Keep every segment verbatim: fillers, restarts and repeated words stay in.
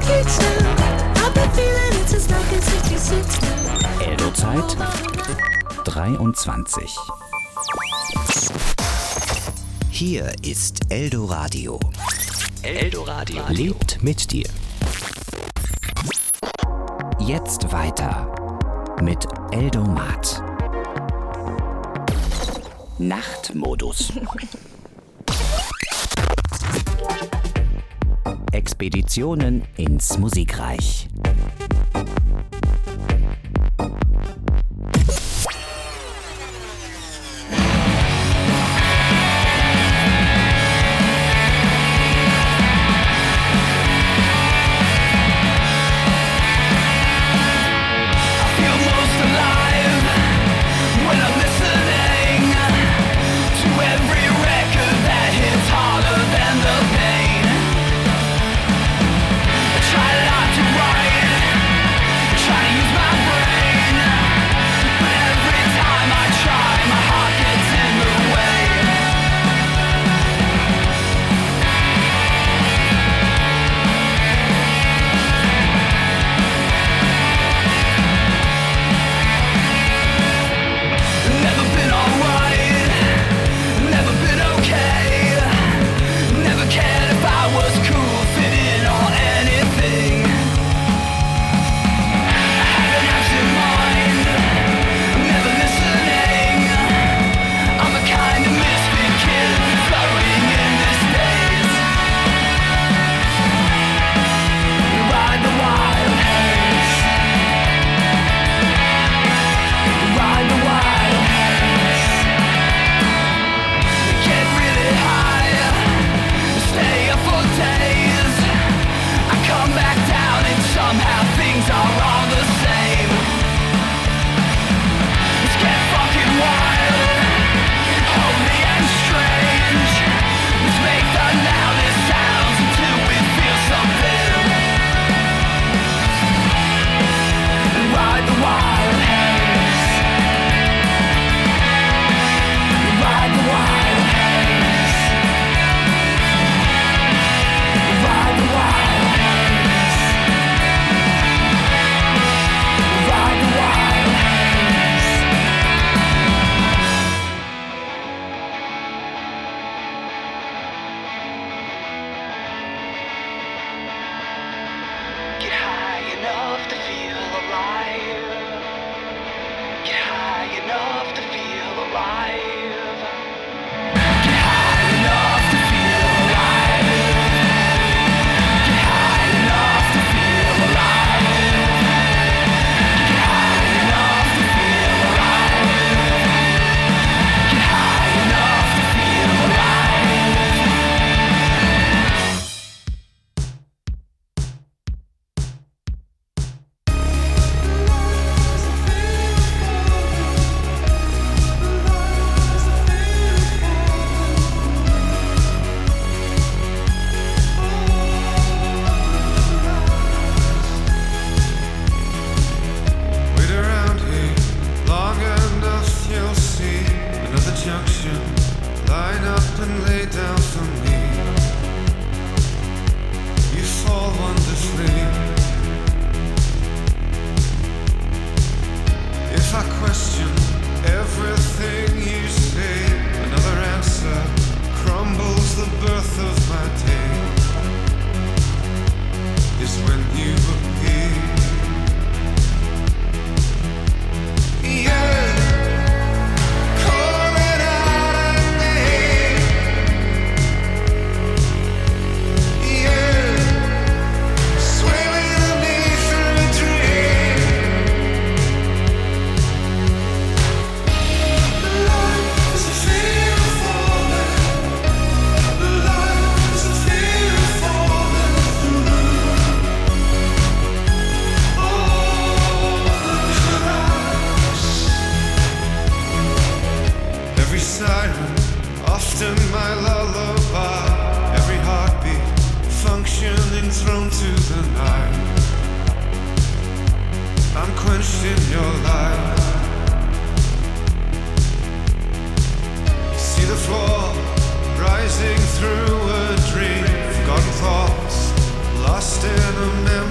Eldo-Zeit dreiundzwanzig. Hier ist Eldoradio. Eldoradio lebt mit dir. Jetzt weiter mit Eldomat. Nachtmodus. Expeditionen ins Musikreich. Rising through a dream, forgotten thoughts, lost in a memory.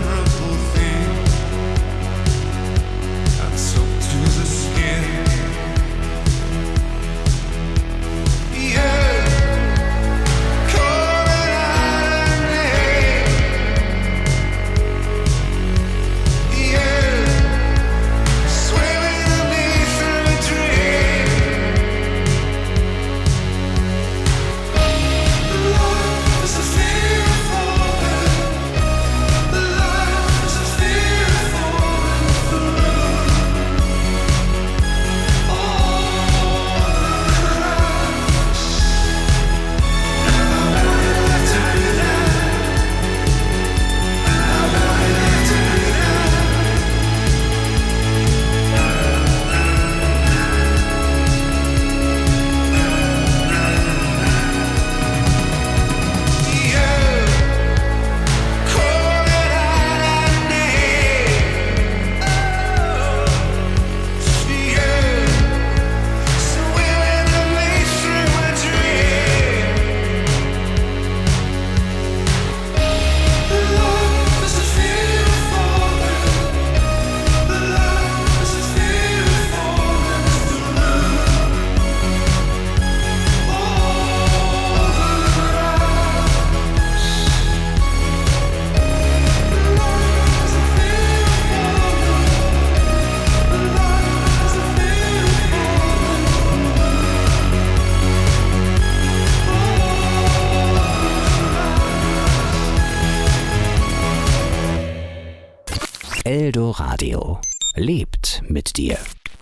Eldoradio lebt mit dir.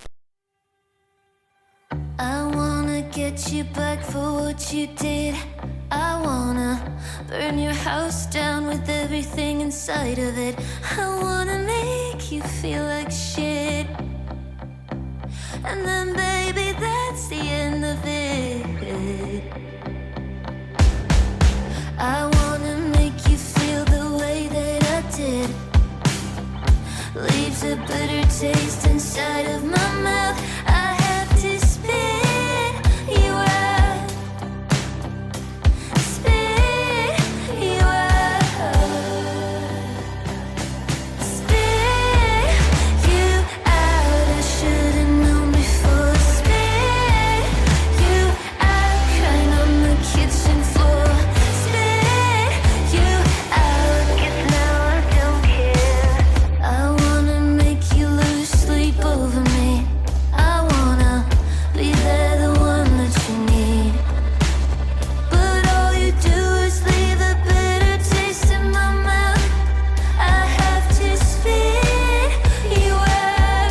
I wanna get you back for what you did. I wanna burn your house down with everything inside of it. I wanna make you feel like shit. And then baby, that's the end of it. I wanna make you feel the way that I did. Leaves a bitter taste inside of my mouth. I have to spit you out. Spit you out. Spit you out. I should've known before. Spit you out. Crying on the kitchen floor. Spit you out. 'Cause now I don't care. I wanna make you lose sleep over me. I wanna be there, the one that you need. But all you do is leave a bitter taste in my mouth. I have to spit you out.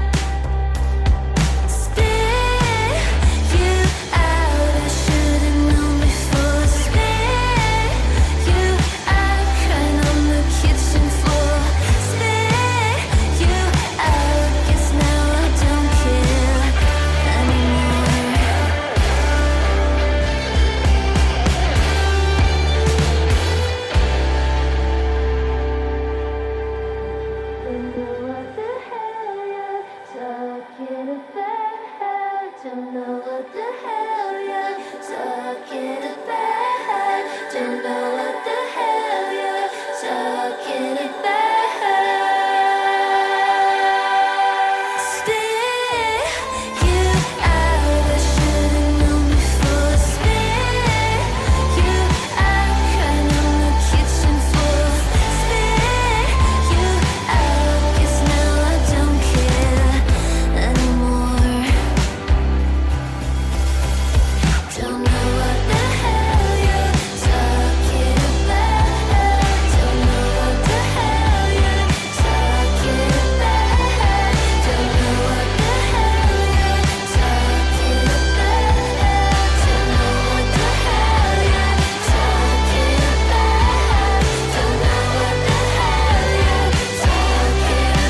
Spit you out. I should've known before. Spit you out. Crying on the kitchen floor. Spit you out. Guess now I don't care anymore. Don't know what the hell you're talking about. Don't know what the hell you're talking about. Don't know what the hell you're talking about. Spit you out. I should've known before. Spit you out. Crying on the kitchen floor. Spit you out. 'Cause now I don't care anymore. Don't know what the hell you're talking about. Don't know what the hell you're talking about. Don't know what the hell you're talking about. Don't know what the hell you're talking about. Don't know what the hell you're talking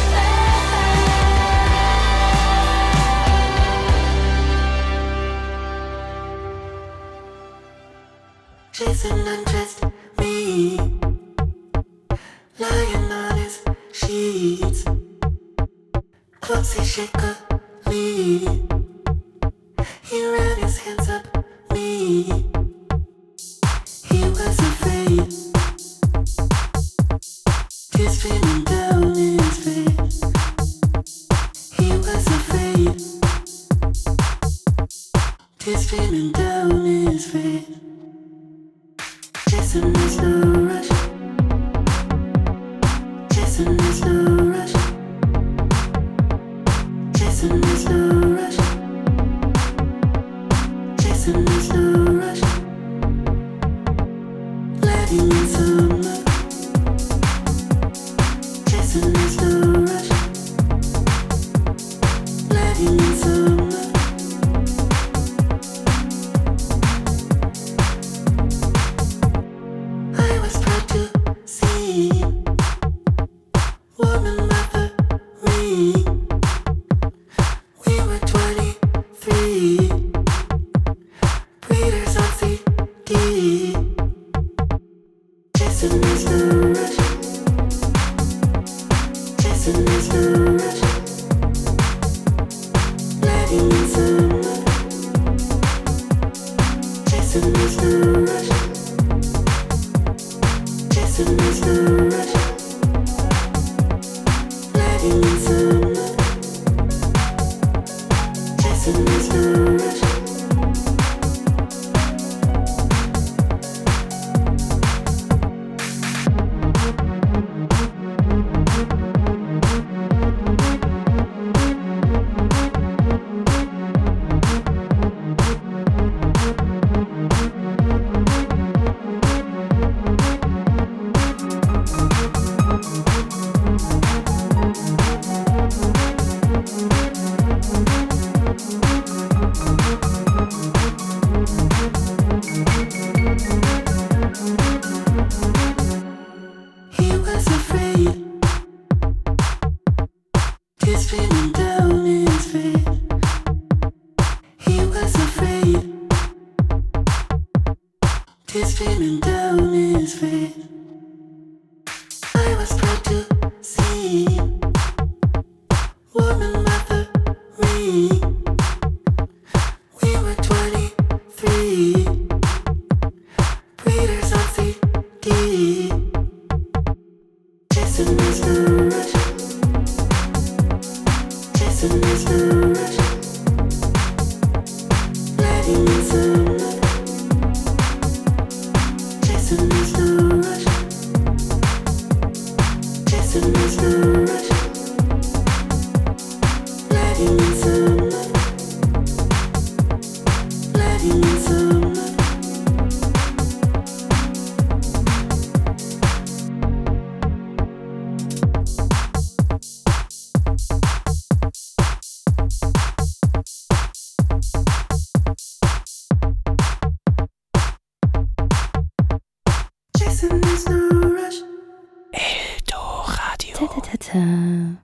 about. Jason undressed me, lying on his sheets. Closely shakily, he ran his hands up me. He was afraid, tears streaming down his face. He was afraid, tears streaming down his face. Jason is no rush. Jason is no rush. Jason is no rush. Jason is no rush. Letting in some love. Jason is no rush. Letting in some love. I was proud to see woman mother me. We were twenty-three, breeders on C D. Jason is no rush. Jason is no rush. Letting in some love. Jason is no rush. Jason is no rush. Letting in some love. Jason is no rush. streaming down his face. I was proud to see woman mother ring. We were twenty-three, readers on C D. Jason Mister Rush. Jason Mister Rush. Letting in some love. Jason Mister Rush. Jason Mister Rush. Letting in some love. Letting in some love. Jason Mister Rush. Eldoradio. Ta-ta-ta-ta.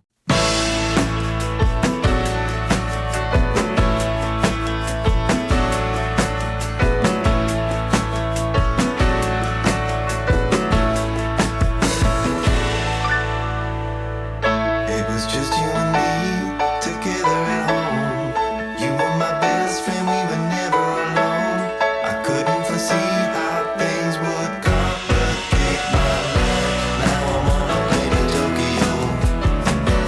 It was just you and me together at home. You were my best friend, we were never alone. I couldn't foresee how things would complicate my life. Now I'm on a plane to Tokyo.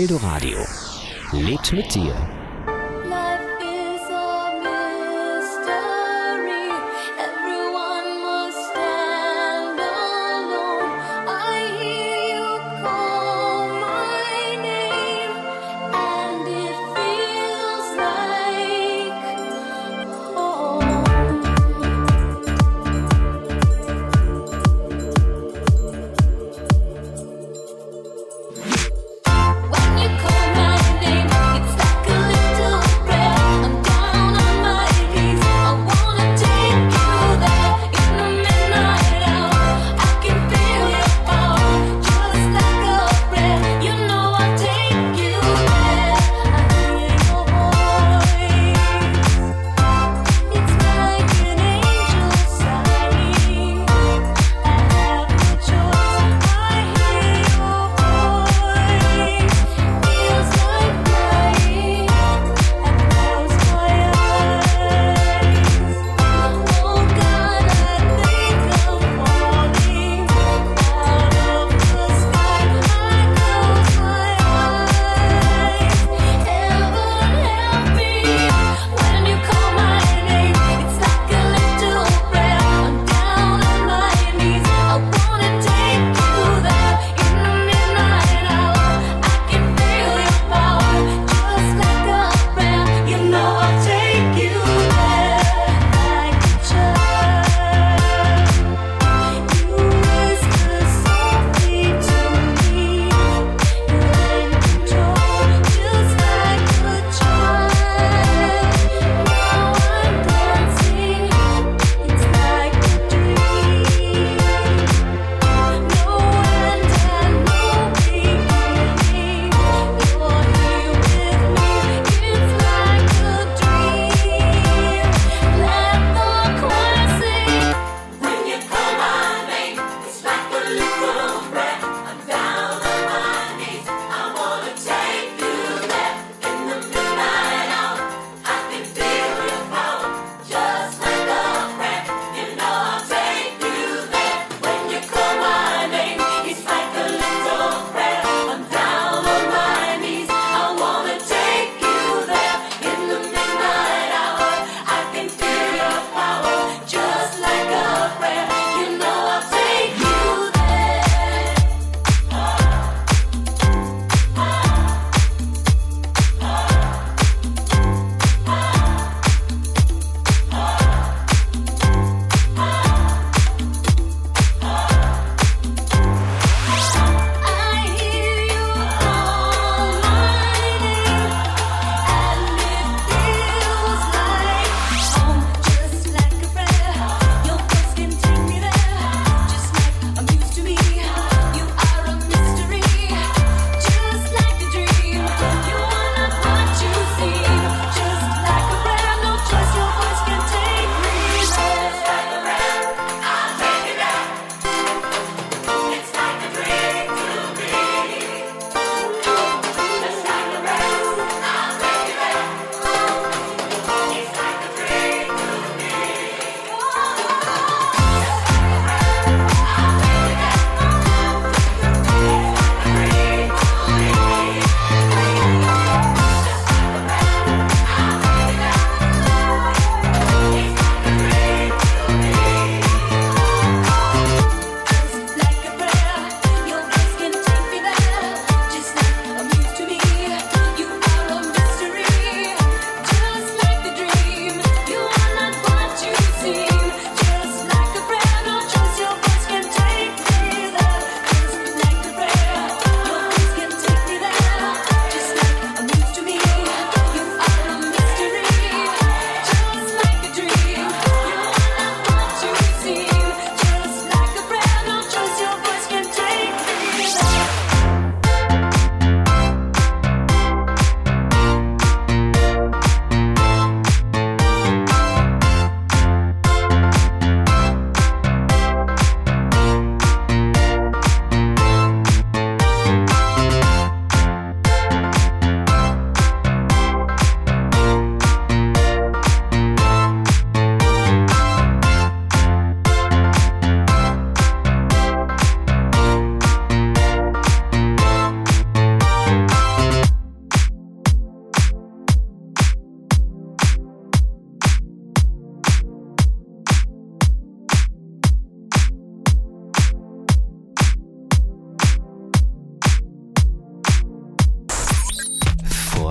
Eldoradio. Lebt mit dir. Life is a mystery. Everyone must stand alone. I hear you call my name, and it feels like home. When you call my name, it's like a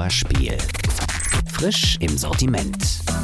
Vorspiel. Frisch im Sortiment.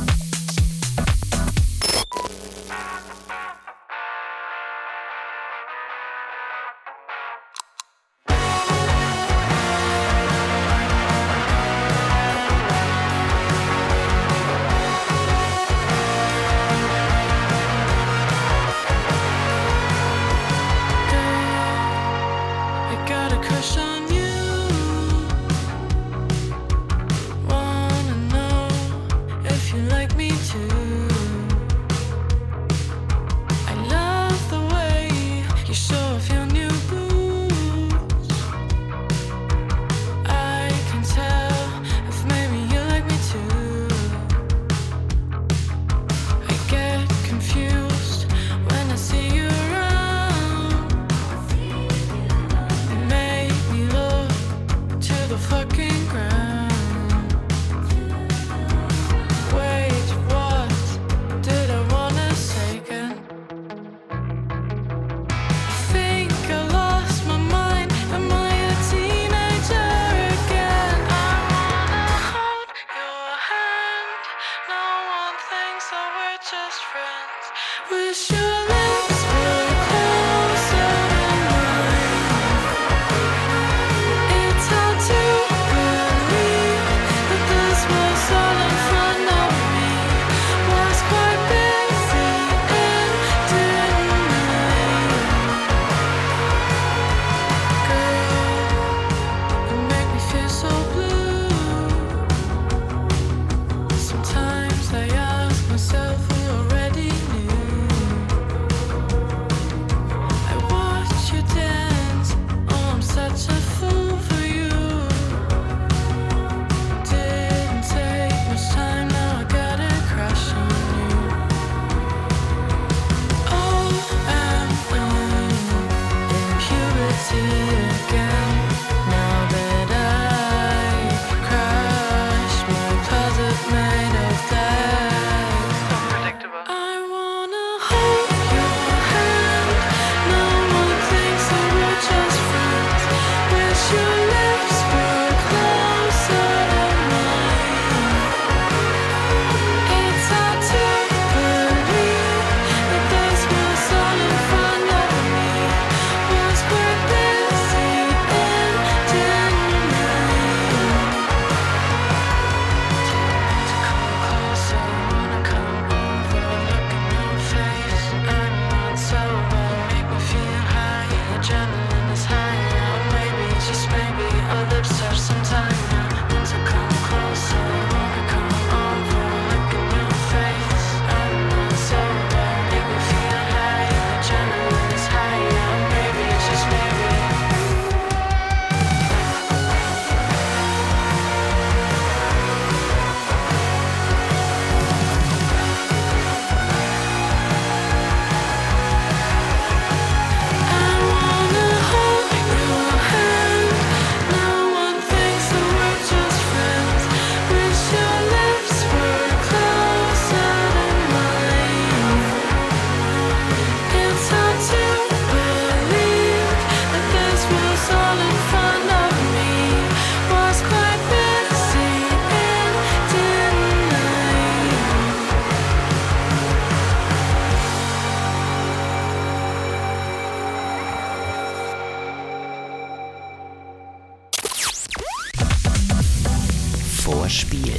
Vorspiel.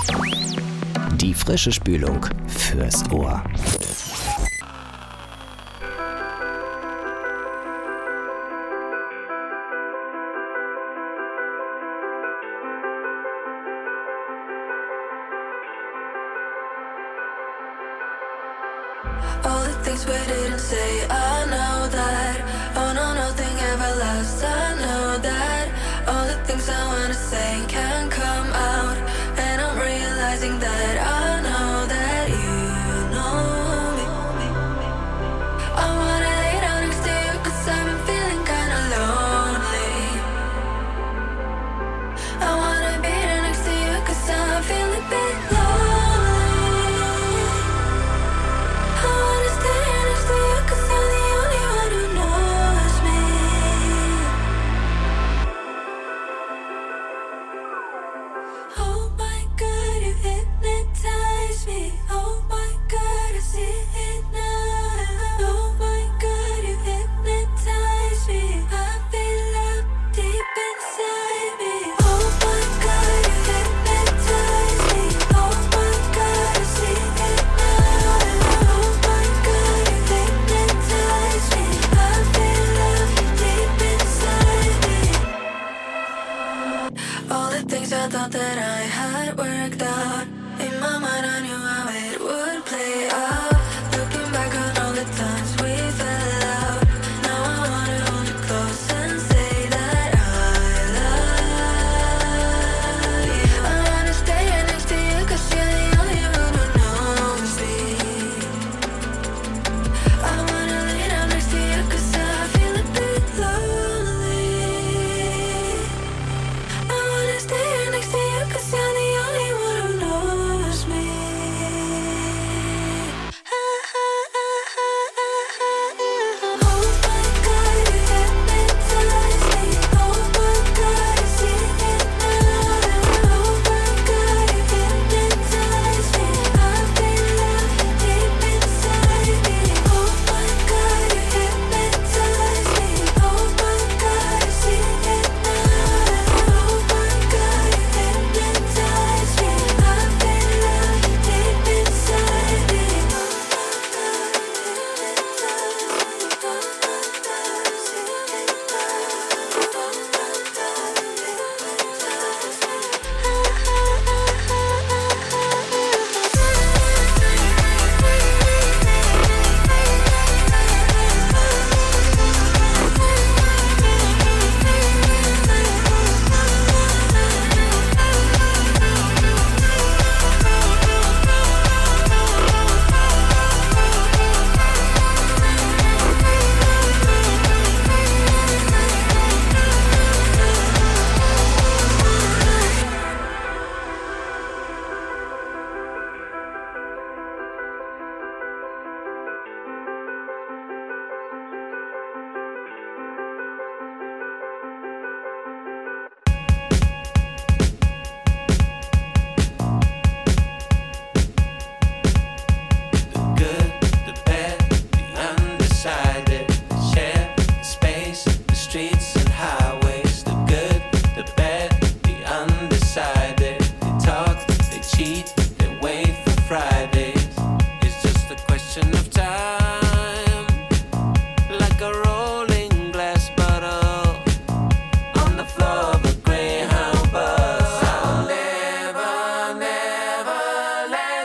Die frische Spülung fürs Ohr. All the things we didn't say, I know that. Oh no, nothing ever lasts, I know that. All the things I wanna say can't come out, and I'm realizing that I know that you know me. I wanna lay down next to you, cause I've been feeling kinda lonely. I wanna be there next to you, cause I'm feeling a bit lonely. I wanna stay next to you, cause you're the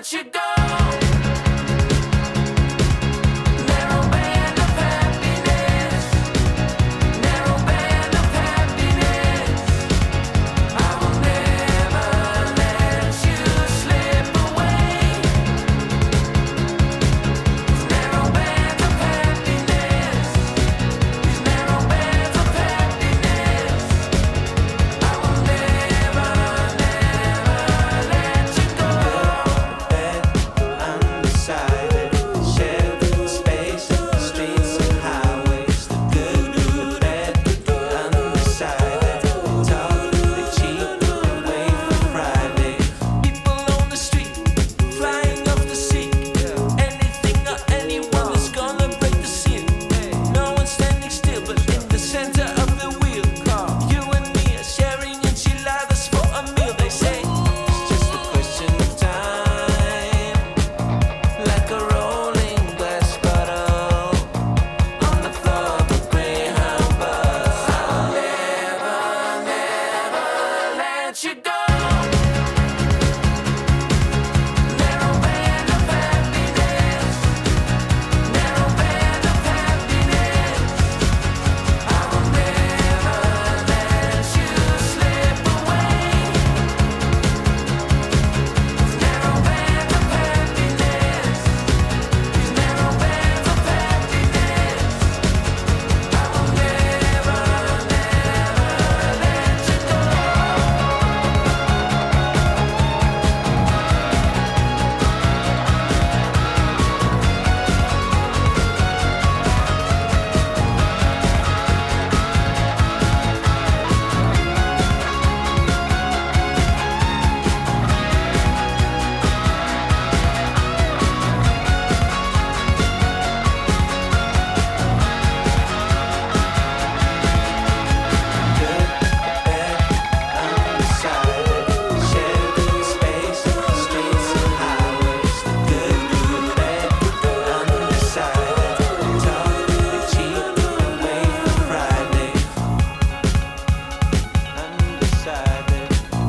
let you go. Narrow band of happiness, narrow band of happiness. I will never let you slip away. These narrow bands of happiness, these narrow bands of happiness. I will never, never let you go. Bed undecided, shared space, streets and highways. The good, the bad, undecided. Talk, they cheat, and wait for Friday. People on the street, flying off the seat. Anything or anyone is gonna break the seal. No one's standing still, but in the center of the wheel. You and me are sharing enchiladas for a meal. They say it's just a question of time, like a rolling glass bottle on the floor of a Greyhound bus. I'll never, never let you go. Narrow band of happiness, narrow band of happiness. I will never let you slip away. These narrow bands of happiness, these narrow bands of happiness. I will never, never let you go. Good, bad, undecided. Shared space, streets and highways. The good, the bad, undecided. Talk, they cheat, and wait for Friday. Undecided.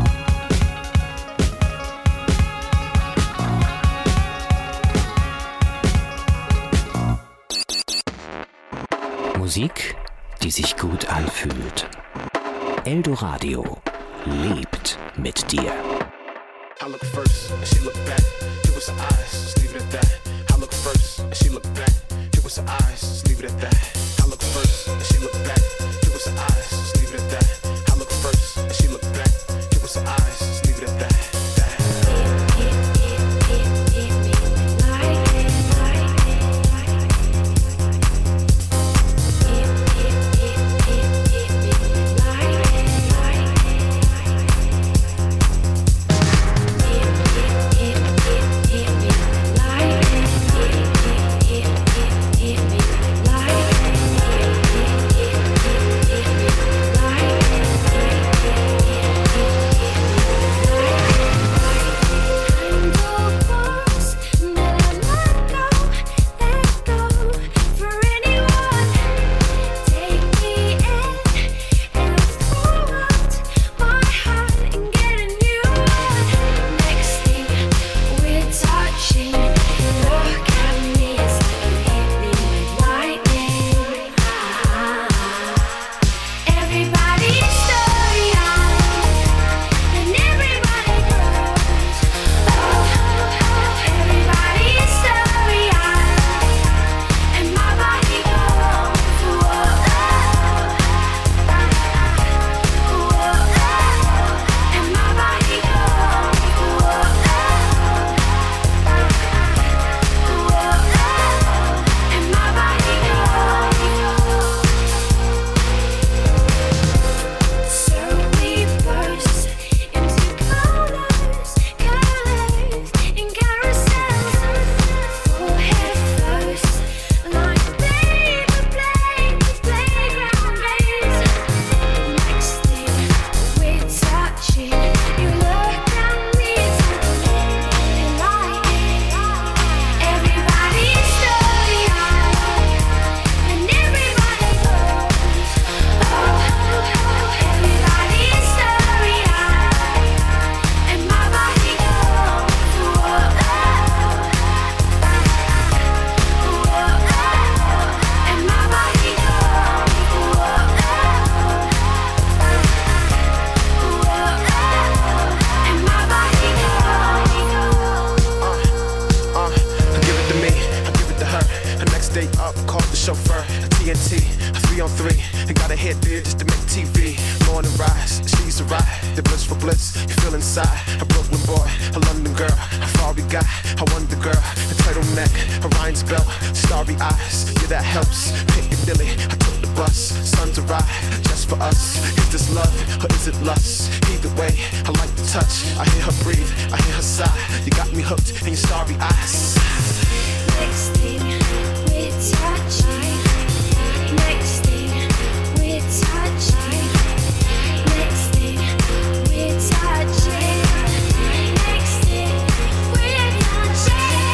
Musik, die sich gut anfühlt. Eldoradio lebt mit dir. I look first, and she look back. It was her eyes, just leave it at that. I look first, and she look back. It was her eyes, just leave it at that. I look first, and she look back. It was her eyes, just leave it at that. I look first, and she look back. It was her eyes, just leave it at that. that. It bliss you feel inside. A Brooklyn boy, a London girl, a Ferrari guy, a wonder girl, a turtleneck, a Ryan's belt, starry eyes, yeah that helps. Piccadilly, I took the bus, sun's a ride, just for us. Is this love or is it lust? Either way, I like the touch. I hear her breathe, I hear her sigh. You got me hooked in your starry eyes. Next thing we're touching. Next thing we're touching. Next thing we're touching. Next thing we're touching.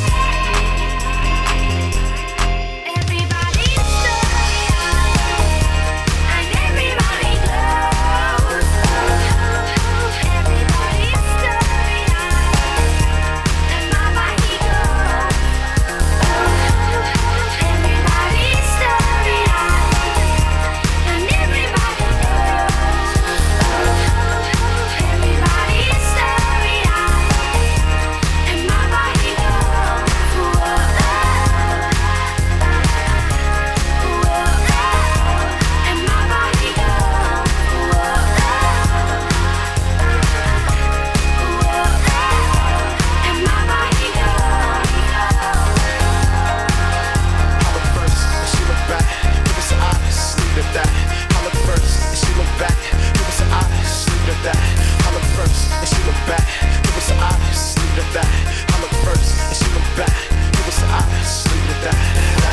Everybody's story and everybody knows. Everybody's story and my body goes. Everybody's story and everybody knows. Everybody's story and my body goes. And my body goes. And my body goes. I look first, and she look back. Give us her eyes, leave it at that. I look first, and she look back. Give us her eyes, leave it at that. I look first, and she look back. Give us her eyes, leave it at that. I look first, and she look back. Give us her eyes, leave it at that.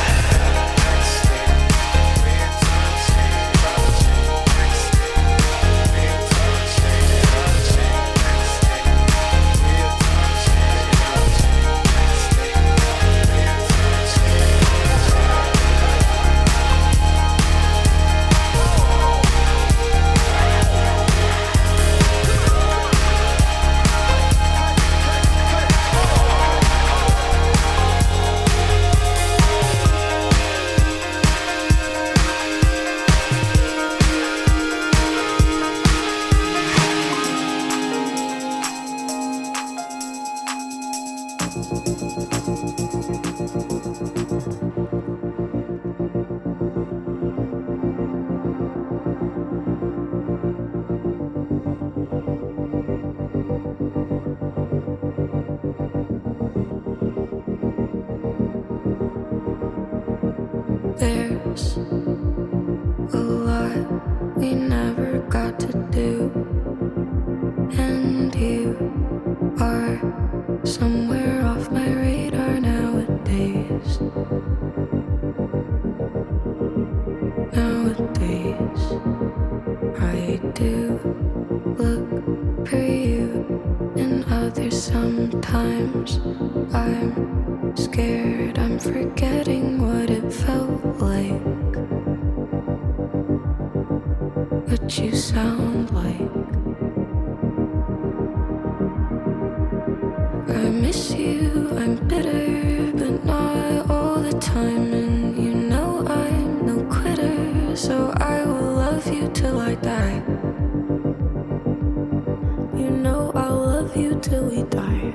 There's a lot we never got to do, and you are somewhere off my radar nowadays. Nowadays, I do look for you in others sometimes. I'm scared I'm forgetting what it felt like, what you sound like. I miss you, I'm bitter, but not all the time. And you know I'm no quitter, so I will love you till I die. You know I'll love you till we die.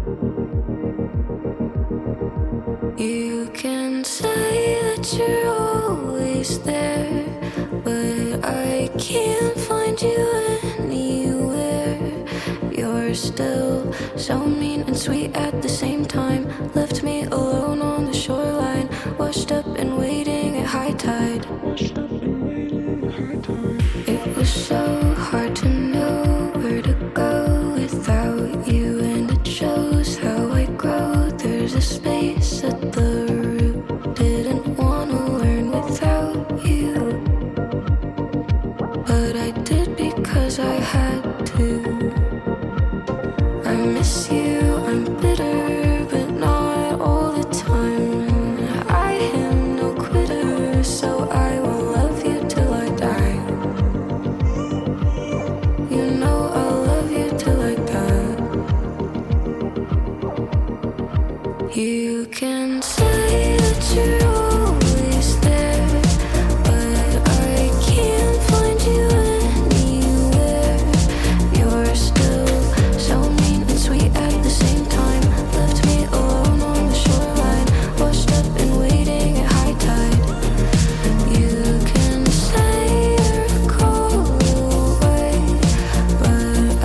You can say that you're always there, but I can't find you anywhere. You're still so mean and sweet at the same time. Left me alone on the shoreline, washed up and waiting at high tide. It was so hard to know where to go without you, and it shows how I grow. There's a space at the root, didn't wanna learn without you, but I did because I had to. I miss you, I'm bitter, but not all the time. I am no quitter, so I will love you till I die. You know I'll love you till I die. You can say that you're always there, but I can't find you anywhere. You're still so mean and sweet at the same time. Left me alone on the shoreline, washed up and waiting at high tide. You can say you're a call away, but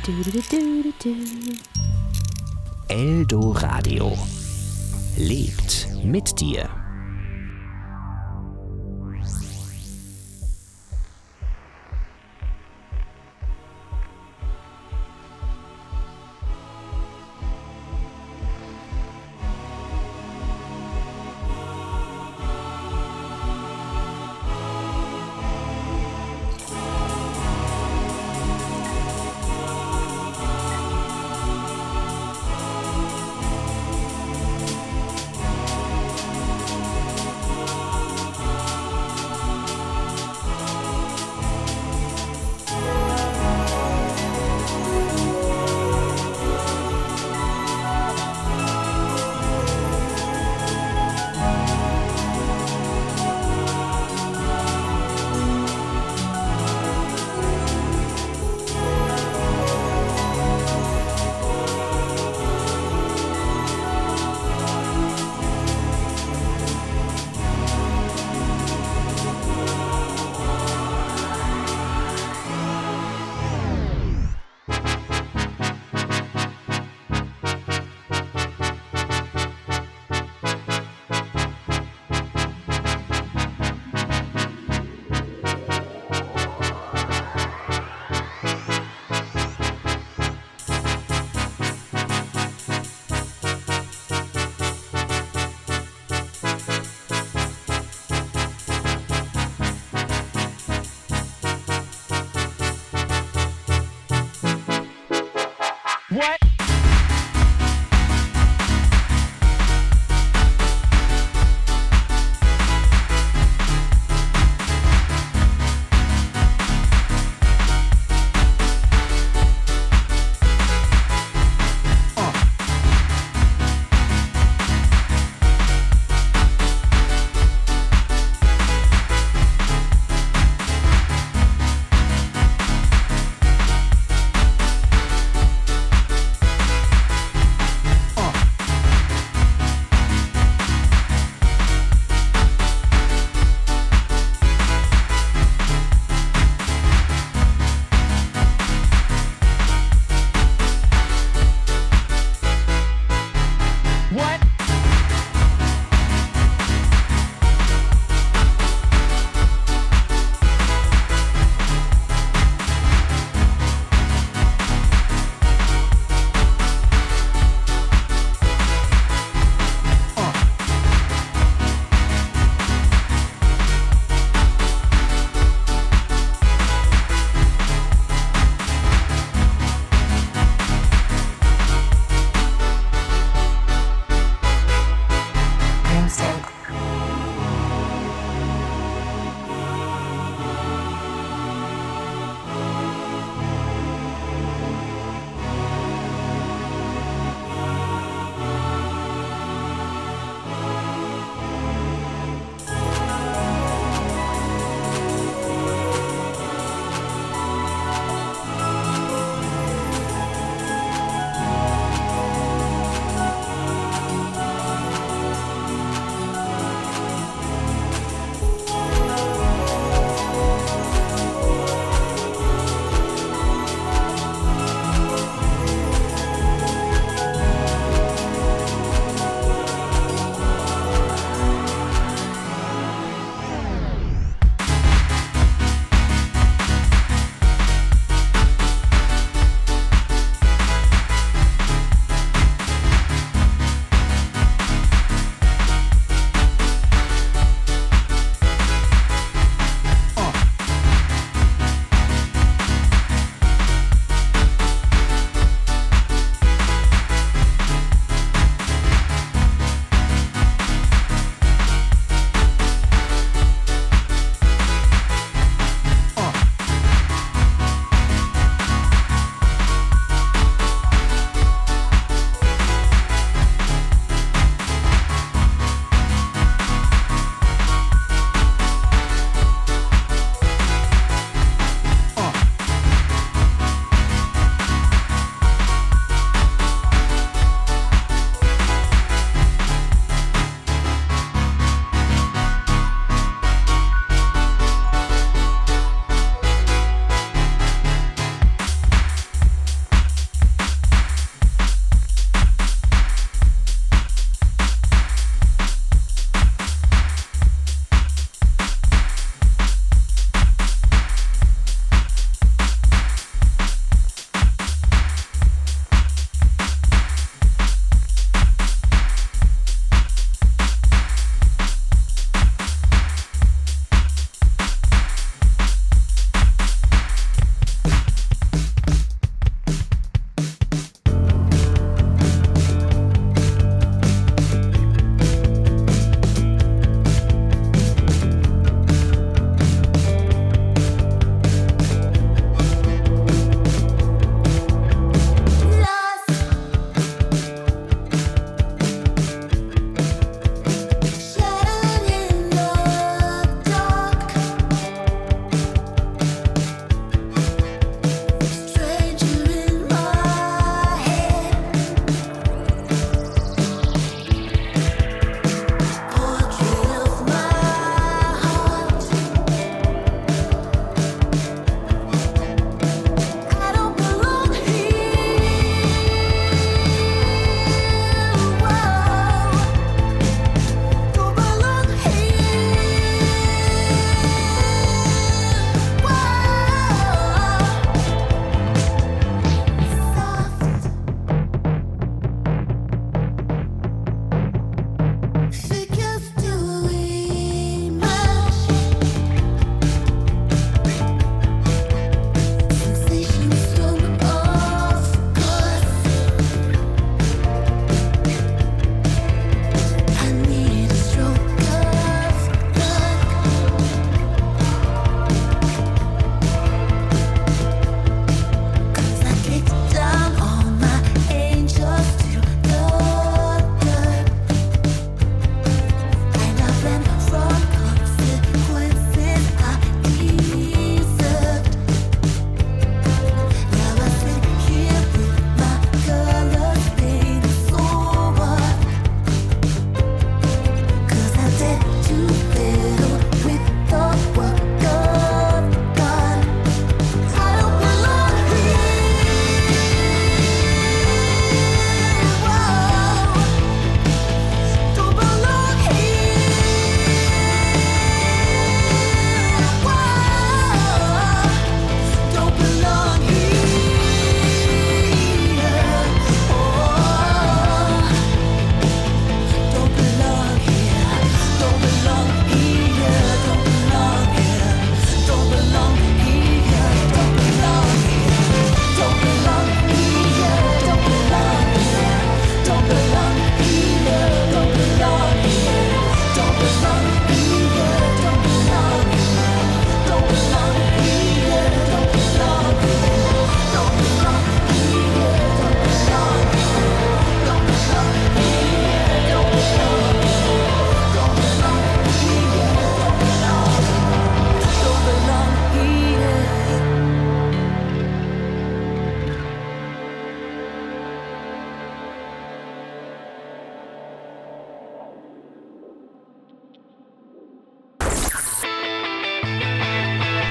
Eldo Radio lebt mit dir.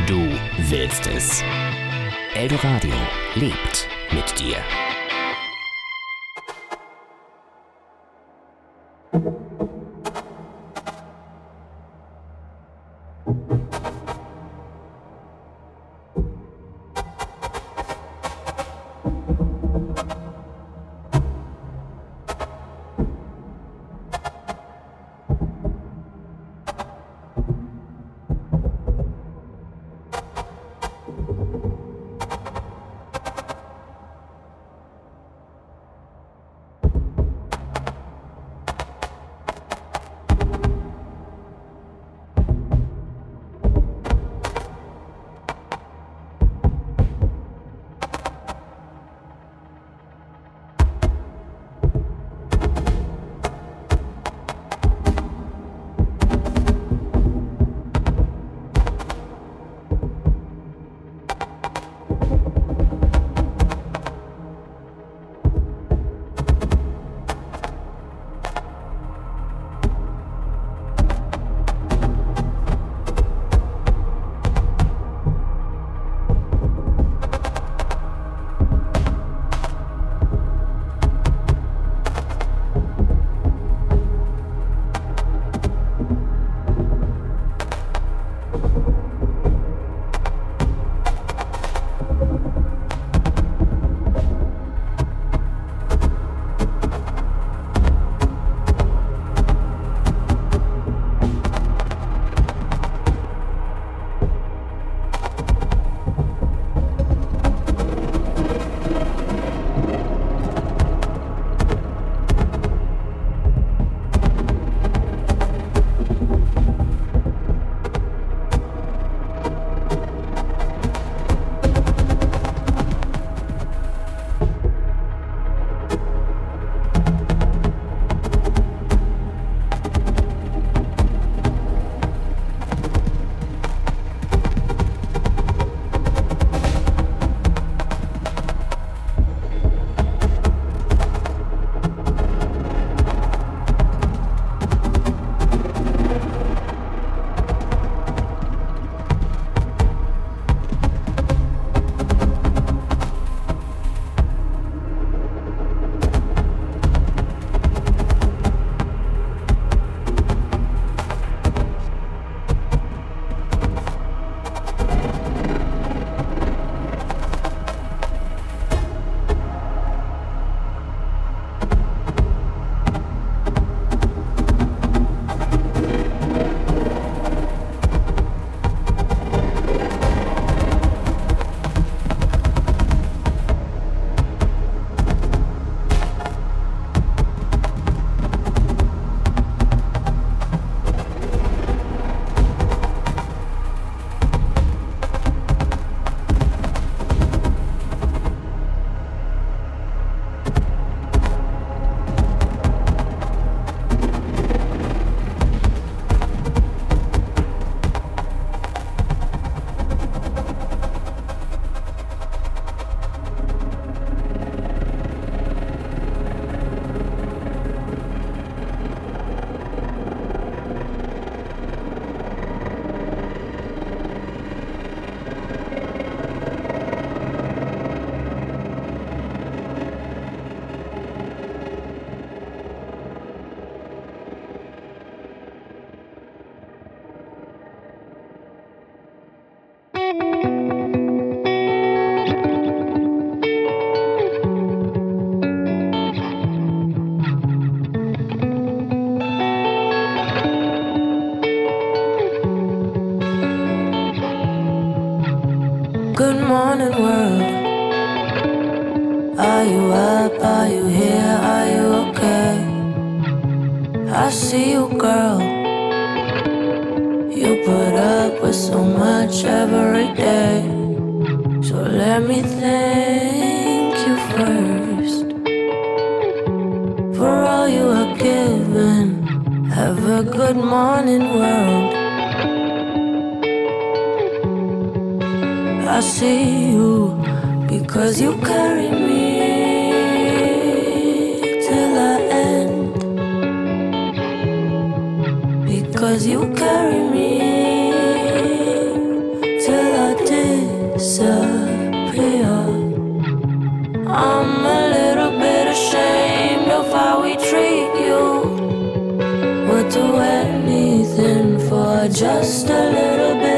Du willst es. Eldoradio lebt mit dir. Good morning, world. Are you up? Are you here? Are you okay? I see you, girl. You put up with so much every day. So let me thank you first for all you are given. Have a good morning, world. I see you because you carry me till I end. Because you carry me till I here. I'm a little bit ashamed of how we treat you. We'll do anything for just a little bit